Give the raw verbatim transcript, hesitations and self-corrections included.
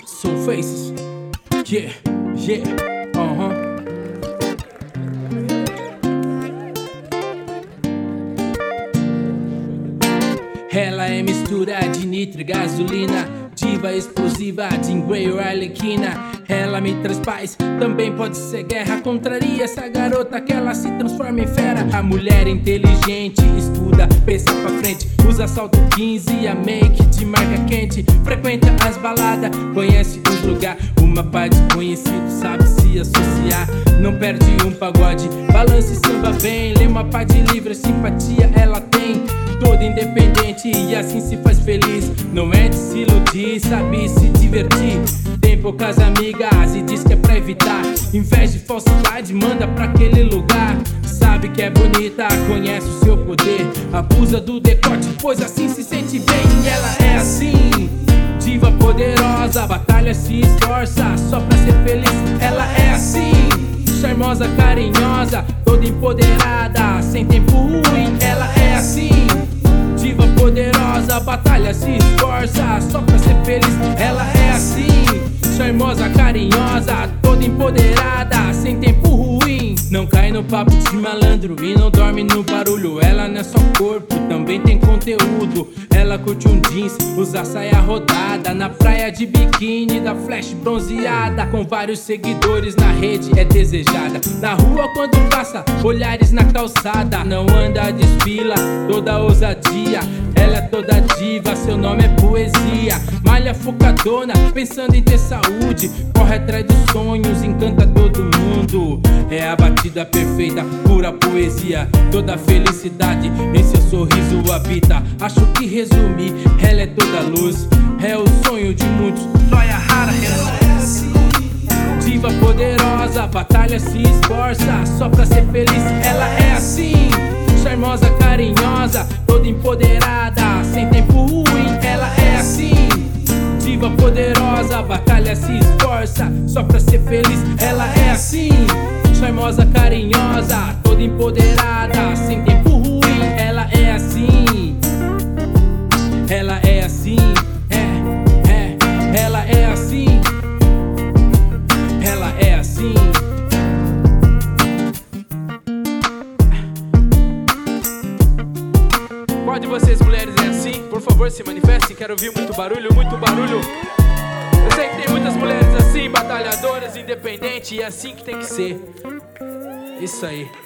Soul Faces. Yeah, yeah, uh-huh. Ela é mistura de nitro e gasolina, diva explosiva, Jean Grey ou Arlequina. Ela me traz paz, também pode ser guerra. Contraria essa garota que ela se transforma em fera. A mulher inteligente, estuda, pensa pra frente, usa salto quinze e a make de marca quente. Frequenta as baladas, conhece os lugares. Uma pá de conhecido, sabe se associar. Não perde um pagode, balança e samba bem. Lê uma pá de livro, simpatia ela tem. Toda independente e assim se faz feliz. Não é de se iludir, sabe se divertir. Tem poucas amigas e diz que é pra evitar. Inveja e falsidade, manda pra aquele lugar. Sabe que é bonita, conhece o seu poder. Abusa do decote, pois assim se sente bem. E ela é assim, diva poderosa, batalha se esforça só pra ser feliz. Ela é assim, charmosa, carinhosa, toda empoderada, sem tempo ruim. Ela é assim, diva poderosa, batalha se esforça só pra ser feliz. Ela é assim, charmosa, carinhosa, toda empoderada, sem tempo ruim. Não cai no papo de malandro e não dorme no barulho. Ela não é só corpo, também tem conteúdo. Ela curte um jeans, usa saia rodada, na praia de biquíni, da flash bronzeada. Com vários seguidores na rede é desejada. Na rua quando passa, olhares na calçada. Não anda, desfila, toda ousadia. Ela é toda diva, seu nome é poesia. Malha focadona, pensando em ter saúde. Corre atrás dos sonhos, encanta todo mundo. É a batida perfeita, pura poesia. Toda felicidade em seu sorriso habita. Acho que resumir, ela é toda luz. É o sonho de muitos, joia rara, reluz. Diva poderosa, batalha se esforça só pra ser feliz. Ela é assim, charmosa, carinhosa, toda empoderada, sem tempo ruim. Ela é assim, diva poderosa, batalha se esforça só pra ser feliz. Ela é assim, charmosa, carinhosa, toda empoderada, sem tempo ruim. Ela é assim, ela é assim, é, é, ela é assim, ela é assim. Qual de vocês mulheres é assim? Por favor, se manifestem, quero ouvir muito barulho, muito barulho. Eu sei que tem muitas mulheres assim, batalhadoras, independentes, e é assim que tem que ser. Isso aí.